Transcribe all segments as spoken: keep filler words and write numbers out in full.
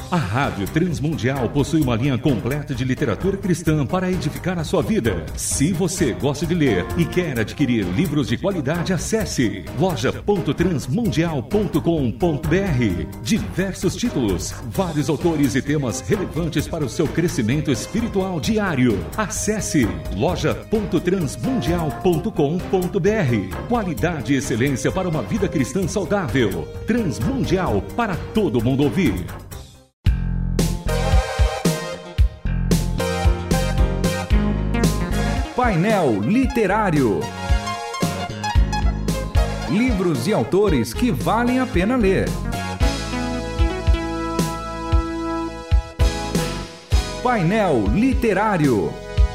A Rádio Transmundial possui uma linha completa de literatura cristã para edificar a sua vida. Se você gosta de ler e quer adquirir livros de qualidade, acesse loja ponto transmundial ponto com ponto br. Diversos títulos, vários autores e temas relevantes para o seu crescimento espiritual diário. Acesse loja ponto transmundial ponto com ponto br. Qualidade e excelência para uma vida cristã saudável. Transmundial, para todo mundo ouvir. Painel Literário. Livros e autores que valem a pena ler. Painel Literário.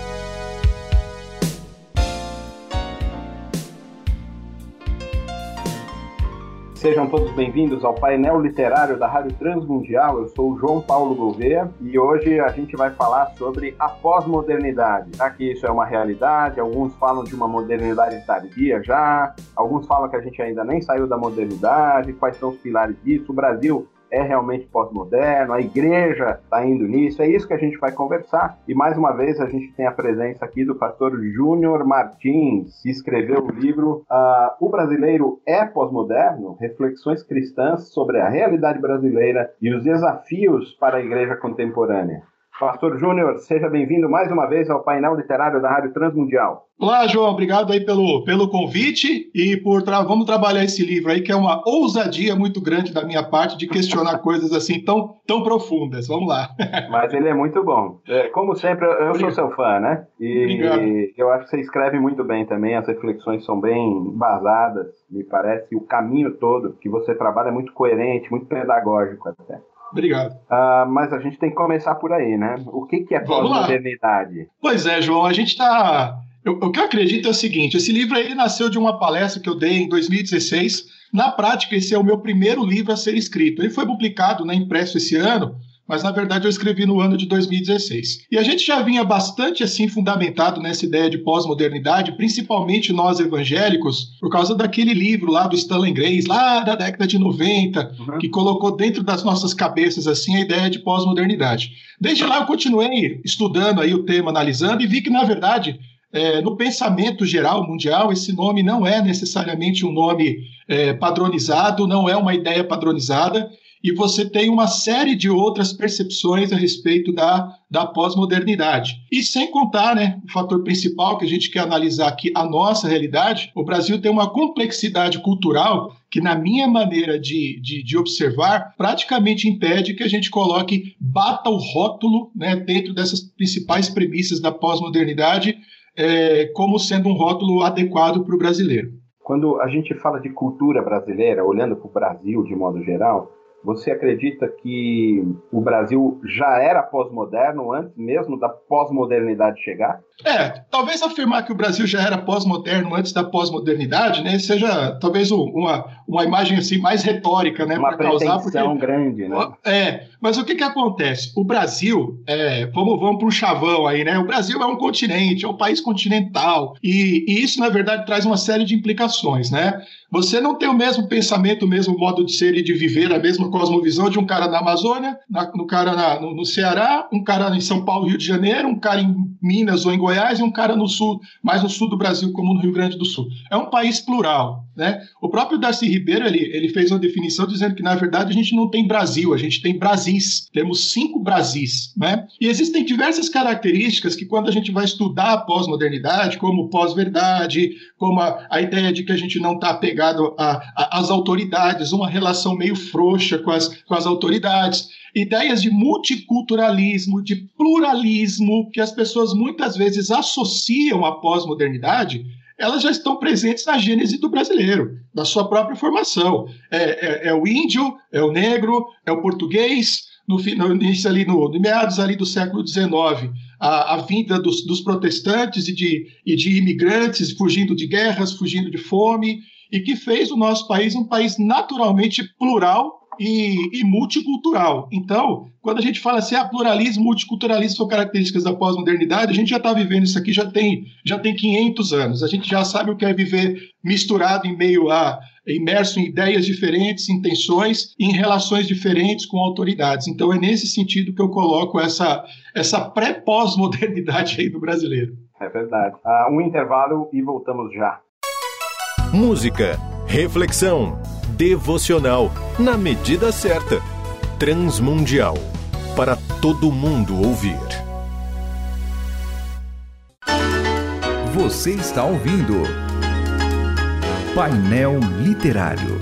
Sejam todos bem-vindos ao painel literário da Rádio Transmundial. Eu sou o João Paulo Gouveia e hoje a gente vai falar sobre a pós-modernidade. Já que isso é uma realidade, alguns falam de uma modernidade tardia já, alguns falam que a gente ainda nem saiu da modernidade, quais são os pilares disso, o Brasil é realmente pós-moderno, a igreja está indo nisso, é isso que a gente vai conversar. E mais uma vez a gente tem a presença aqui do pastor Júnior Martins, que escreveu o livro uh, O Brasileiro é Pós-Moderno? Reflexões Cristãs sobre a Realidade Brasileira e os Desafios para a Igreja Contemporânea. Pastor Júnior, seja bem-vindo mais uma vez ao painel literário da Rádio Transmundial. Olá, João, obrigado aí pelo, pelo convite e por tra- vamos trabalhar esse livro aí, que é uma ousadia muito grande da minha parte de questionar coisas assim tão, tão profundas. Vamos lá. Mas ele é muito bom. É, como sempre, eu Obrigado. sou seu fã, né? E Obrigado. Eu acho que você escreve muito bem também, as reflexões são bem embasadas, me parece, e o caminho todo que você trabalha é muito coerente, muito pedagógico até. Obrigado. Uh, mas a gente tem que começar por aí, né? O que, que é pós-modernidade? Pois é, João, a gente está... O que eu acredito é o seguinte, esse livro aí, ele nasceu de uma palestra que eu dei em dois mil e dezesseis. Na prática, esse é o meu primeiro livro a ser escrito. Ele foi publicado, né, impresso esse ano, mas na verdade eu escrevi no ano de dois mil e dezesseis. E a gente já vinha bastante assim fundamentado nessa ideia de pós-modernidade, principalmente nós evangélicos, por causa daquele livro lá do Stanley Grace, lá da década de noventa, uhum. que colocou dentro das nossas cabeças assim a ideia de pós-modernidade. Desde lá eu continuei estudando aí o tema, analisando, e vi que na verdade... É, no pensamento geral mundial, esse nome não é necessariamente um nome é, padronizado, não é uma ideia padronizada, e você tem uma série de outras percepções a respeito da, da pós-modernidade. E sem contar, né, o fator principal que a gente quer analisar aqui, a nossa realidade, o Brasil tem uma complexidade cultural que, na minha maneira de, de, de observar, praticamente impede que a gente coloque, bata o rótulo, né, dentro dessas principais premissas da pós-modernidade, É, como sendo um rótulo adequado para o brasileiro. Quando a gente fala de cultura brasileira, olhando para o Brasil de modo geral, você acredita que o Brasil já era pós-moderno antes mesmo da pós-modernidade chegar? É, talvez afirmar que o Brasil já era pós-moderno antes da pós-modernidade, né, seja talvez uma, uma imagem assim mais retórica, né, uma pretensão porque... grande, né? É, mas o que que acontece? O Brasil, é, vamos, vamos para um chavão aí, né? O Brasil é um continente, é um país continental, e, e isso, na verdade, traz uma série de implicações, né? Você não tem o mesmo pensamento, o mesmo modo de ser e de viver, a mesma cosmovisão de um cara na Amazônia, na, no cara na, no, no Ceará, um cara em São Paulo, Rio de Janeiro, um cara em Minas ou em Goiás e um cara no sul, mais no sul do Brasil, como no Rio Grande do Sul. É um país plural, né? O próprio Darcy Ribeiro, ele, ele fez uma definição dizendo que, na verdade, a gente não tem Brasil, a gente tem Brasis. Temos cinco Brasis, né? E existem diversas características que, quando a gente vai estudar a pós-modernidade, como pós-verdade, como a, a ideia de que a gente não está apegado às autoridades, uma relação meio frouxa com as, com as autoridades, ideias de multiculturalismo, de pluralismo, que as pessoas muitas vezes associam à pós-modernidade, elas já estão presentes na gênese do brasileiro, da sua própria formação. É, é, é o índio, é o negro, é o português, no, no início ali, no, no meados ali do século dezenove, a, a vinda dos, dos protestantes e de, e de imigrantes fugindo de guerras, fugindo de fome, e que fez o nosso país um país naturalmente plural, e, e multicultural. Então, quando a gente fala assim, ah, pluralismo, multiculturalismo são características da pós-modernidade, a gente já está vivendo isso aqui, já tem, já tem quinhentos anos. A gente já sabe o que é viver misturado em meio a, imerso em ideias diferentes, em tensões, em relações diferentes com autoridades. Então, é nesse sentido que eu coloco essa, essa pré-pós-modernidade aí do brasileiro. É verdade. Uh, um intervalo e voltamos já. Música, reflexão, devocional, na medida certa. Transmundial, para todo mundo ouvir. Você está ouvindo Painel Literário.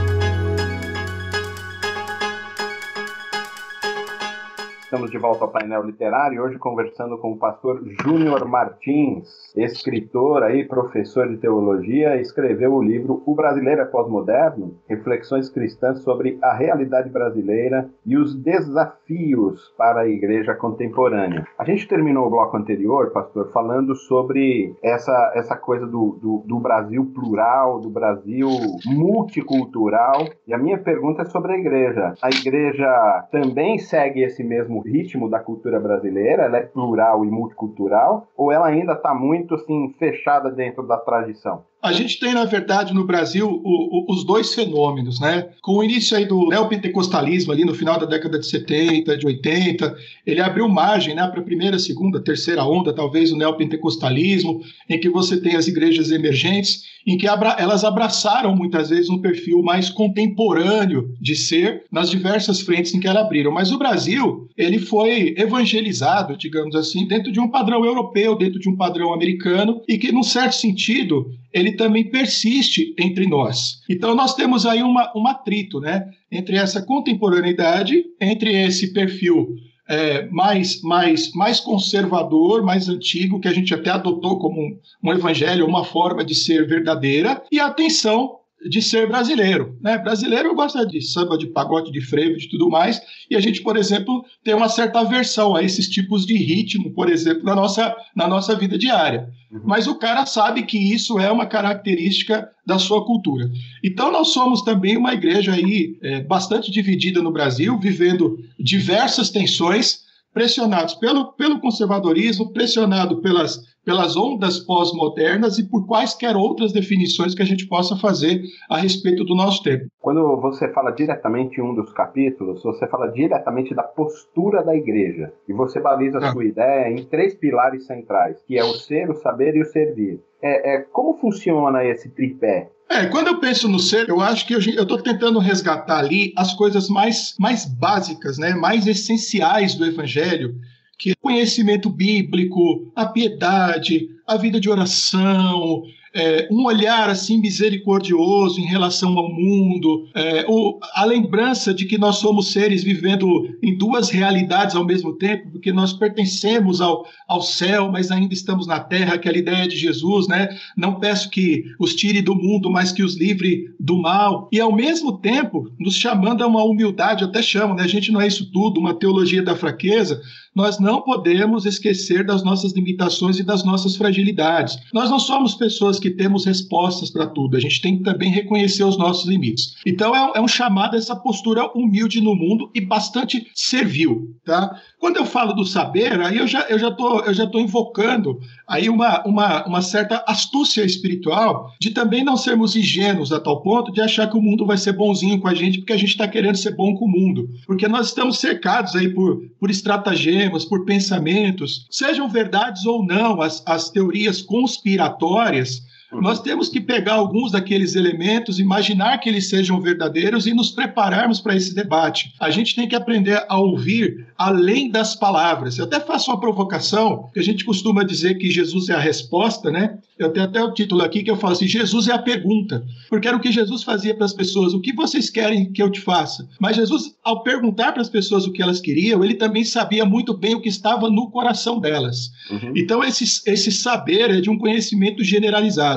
Estamos de volta ao Painel Literário, hoje conversando com o pastor Júnior Martins, escritor aí, professor de teologia, escreveu o livro O Brasileiro é Pós-Moderno, Reflexões Cristãs sobre a Realidade Brasileira e os Desafios para a Igreja Contemporânea. A gente terminou o bloco anterior, pastor, falando sobre essa, essa coisa do, do, do Brasil plural, do Brasil multicultural, e a minha pergunta é sobre a igreja. A igreja também segue esse mesmo ritmo da cultura brasileira? Ela é plural e multicultural? Ou ela ainda está muito assim, fechada dentro da tradição? A gente tem, na verdade, no Brasil, o, o, os dois fenômenos, né? Com o início aí do neopentecostalismo, ali no final da década de setenta, de oitenta, ele abriu margem, né, para a primeira, segunda, terceira onda, talvez, o neopentecostalismo, em que você tem as igrejas emergentes, em que abra- elas abraçaram, muitas vezes, um perfil mais contemporâneo de ser, nas diversas frentes em que elas abriram. Mas o Brasil, ele foi evangelizado, digamos assim, dentro de um padrão europeu, dentro de um padrão americano, e que, num certo sentido, ele também persiste entre nós. Então, nós temos aí uma, um atrito, né, entre essa contemporaneidade, entre esse perfil é, mais, mais, mais conservador, mais antigo, que a gente até adotou como um, um evangelho, uma forma de ser verdadeira, e a tensão de ser brasileiro, né? Brasileiro gosta de samba, de pagode, de frevo, de tudo mais, e a gente, por exemplo, tem uma certa aversão a esses tipos de ritmo, por exemplo, na nossa, na nossa vida diária. Uhum. Mas o cara sabe que isso é uma característica da sua cultura. Então, nós somos também uma igreja aí, é, bastante dividida no Brasil, vivendo diversas tensões, pressionados pelo, pelo conservadorismo, pressionado pelas, pelas ondas pós-modernas e por quaisquer outras definições que a gente possa fazer a respeito do nosso tempo. Quando você fala diretamente em um dos capítulos, você fala diretamente da postura da igreja, e você baliza a ah. sua ideia em três pilares centrais, que é o ser, o saber e o servir. É, é, como funciona esse tripé? É, quando eu penso no ser, eu acho que eu estou tentando resgatar ali as coisas mais, mais básicas, né, mais essenciais do Evangelho, que é o conhecimento bíblico, a piedade, a vida de oração, é, um olhar assim misericordioso em relação ao mundo, é, o, a lembrança de que nós somos seres vivendo em duas realidades ao mesmo tempo, porque nós pertencemos ao, ao céu, mas ainda estamos na terra, aquela ideia de Jesus, né? Não peço que os tire do mundo, mas que os livre do mal, e ao mesmo tempo nos chamando a uma humildade, eu até chamo, né? A gente não é isso tudo, uma teologia da fraqueza. Nós não podemos esquecer das nossas limitações e das nossas fragilidades. Nós não somos pessoas que temos respostas para tudo. A gente tem que também reconhecer os nossos limites. Então, é um, é um chamado a essa postura humilde no mundo e bastante servil, tá? Quando eu falo do saber, aí eu já eu já tô, eu já tô invocando aí uma, uma, uma certa astúcia espiritual de também não sermos ingênuos a tal ponto de achar que o mundo vai ser bonzinho com a gente porque a gente está querendo ser bom com o mundo. Porque nós estamos cercados aí por, por estratagemas, por pensamentos, sejam verdades ou não, as, as teorias conspiratórias. Nós temos que pegar alguns daqueles elementos, imaginar que eles sejam verdadeiros e nos prepararmos para esse debate. A gente tem que aprender a ouvir além das palavras. Eu até faço uma provocação, que a gente costuma dizer que Jesus é a resposta, né? Eu tenho até o título aqui que eu falo assim, Jesus é a pergunta. Porque era o que Jesus fazia para as pessoas, o que vocês querem que eu te faça? Mas Jesus, ao perguntar para as pessoas o que elas queriam, ele também sabia muito bem o que estava no coração delas. Uhum. Então, esse, esse saber é de um conhecimento generalizado.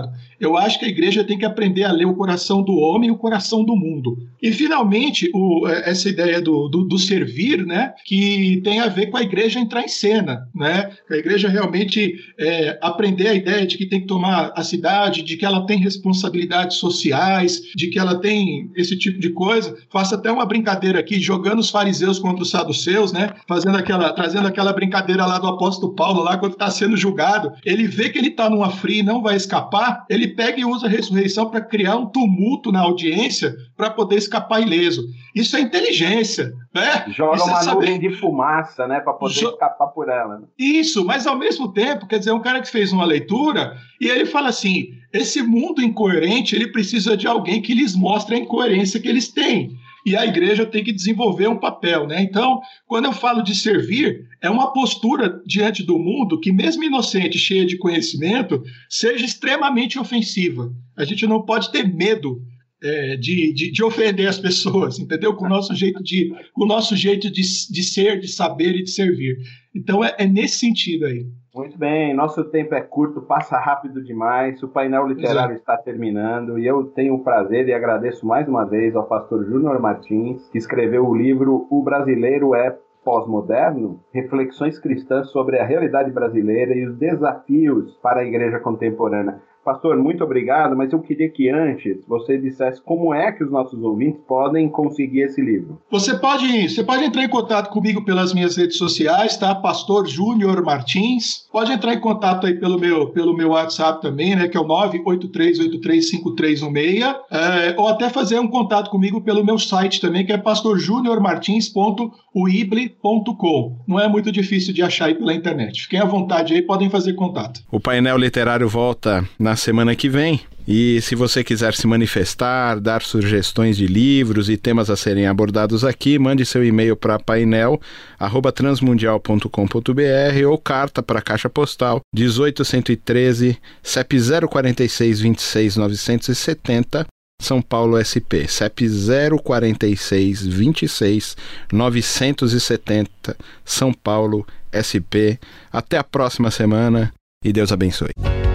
Eu acho que a igreja tem que aprender a ler o coração do homem e o coração do mundo. E, finalmente, o, essa ideia do, do, do servir, né, que tem a ver com a igreja entrar em cena, né? A igreja realmente é, aprender a ideia de que tem que tomar a cidade, de que ela tem responsabilidades sociais, de que ela tem esse tipo de coisa. Faço até uma brincadeira aqui, jogando os fariseus contra os saduceus, né? Fazendo aquela, trazendo aquela brincadeira lá do apóstolo Paulo, lá quando está sendo julgado, ele vê que ele está numa fria e não vai escapar, ele pega e usa a ressurreição para criar um tumulto na audiência para poder escapar ileso. Isso é inteligência, né? Joga Isso uma é saber... nuvem de fumaça, né, para poder jo... escapar por ela. Né? Isso, mas ao mesmo tempo, quer dizer, um cara que fez uma leitura e ele fala assim, esse mundo incoerente, ele precisa de alguém que lhes mostre a incoerência que eles têm. E a igreja tem que desenvolver um papel, né? Então, quando eu falo de servir, é uma postura diante do mundo que, mesmo inocente, cheia de conhecimento, seja extremamente ofensiva. A gente não pode ter medo é, de, de, de ofender as pessoas, entendeu? Com o nosso jeito de, com o nosso jeito de, de ser, de saber e de servir. Então, é, é nesse sentido aí. Muito bem, nosso tempo é curto, passa rápido demais, o painel literário Exato. Está terminando e eu tenho o prazer e agradeço mais uma vez ao pastor Júnior Martins, que escreveu o livro O Brasileiro é Pós-Moderno? Reflexões cristãs sobre a realidade brasileira e os desafios para a igreja contemporânea. Pastor, muito obrigado, mas eu queria que antes você dissesse como é que os nossos ouvintes podem conseguir esse livro. Você pode, você pode entrar em contato comigo pelas minhas redes sociais, tá? Pastor Júnior Martins. Pode entrar em contato aí pelo meu, pelo meu WhatsApp também, né? Que é o nove oito três oito três cinco três um seis. É, ou até fazer um contato comigo pelo meu site também, que é pastor junior martins ponto uible ponto com. Não é muito difícil de achar aí pela internet. Fiquem à vontade aí, podem fazer contato. O painel literário volta na semana que vem. E se você quiser se manifestar, dar sugestões de livros e temas a serem abordados aqui, mande seu e-mail para painel arroba transmundial ponto com ponto b r ou carta para a Caixa Postal dezoito cento e treze, C E P zero quatro seis, vinte e seis, novecentos e setenta, São Paulo S P, C E P zero quatro seis, vinte e seis, novecentos e setenta, São Paulo S P. Até a próxima semana e Deus abençoe.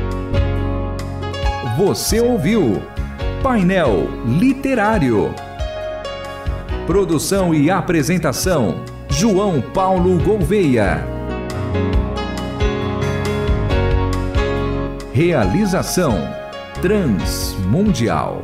Você ouviu Painel Literário. Produção e apresentação João Paulo Gouveia. Realização Transmundial.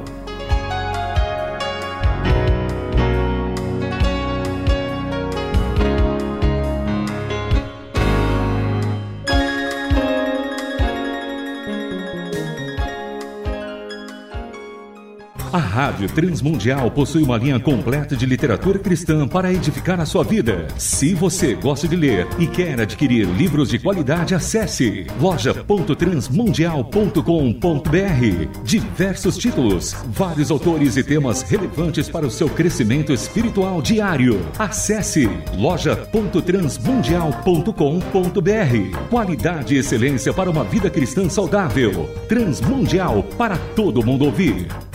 A Rádio Transmundial possui uma linha completa de literatura cristã para edificar a sua vida. Se você gosta de ler e quer adquirir livros de qualidade, acesse loja ponto transmundial ponto com ponto b r. Diversos títulos, vários autores e temas relevantes para o seu crescimento espiritual diário. Acesse loja ponto transmundial ponto com ponto b r. Qualidade e excelência para uma vida cristã saudável. Transmundial, para todo mundo ouvir.